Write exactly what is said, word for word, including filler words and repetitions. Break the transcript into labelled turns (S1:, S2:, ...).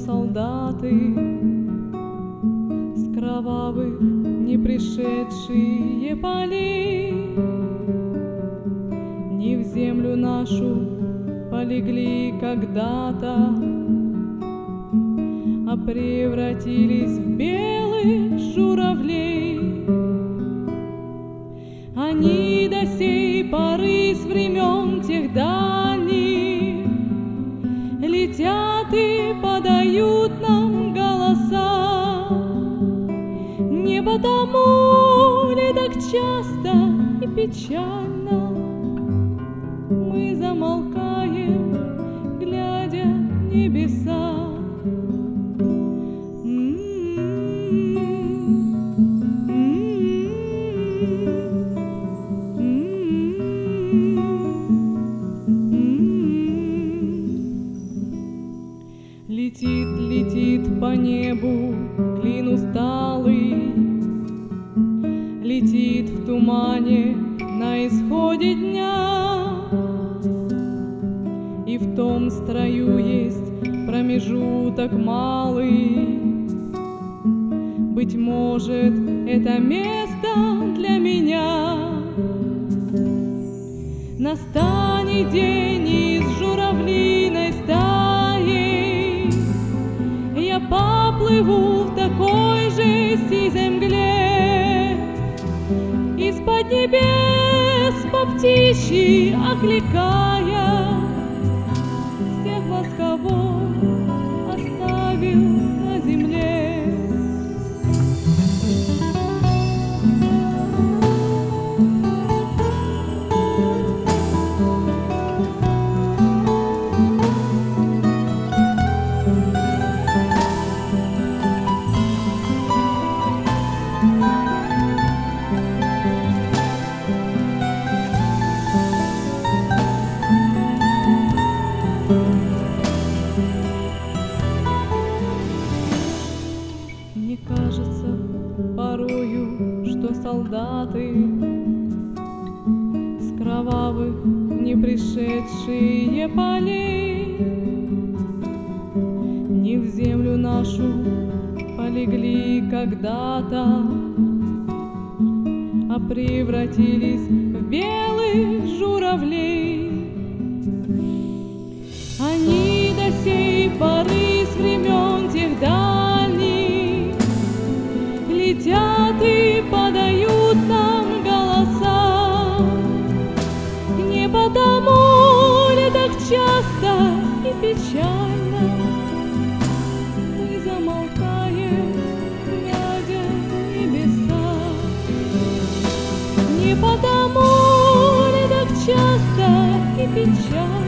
S1: солдаты с кровавых не пришедшие полей не в землю нашу полегли когда-то, а превратились в белых журавлей. Они до сей поры с времен тех дальних летят и подают нам голоса. Не потому ли так часто и печально мы замолкаем, глядя в небеса? Летит, летит по небу клин усталый, летит в тумане на исходе дня, и в том строю есть промежуток малый. Быть может, это место для меня. Настанет день из журавлиной стаи, я поплыву в такой же сизой мгле, из-под небес по птичьи окликая всех вас, кого оставил на земле. Мне кажется порою, что солдаты с кровавых не пришедшие полей не в землю нашу полегли когда-то, а превратились в белых журавлей. Они до сей поры с времен тех дальних летят и подают нам голоса. Не потому ли так часто и печально мы замолкаем, глядя в небеса? Не потому ли так часто и печально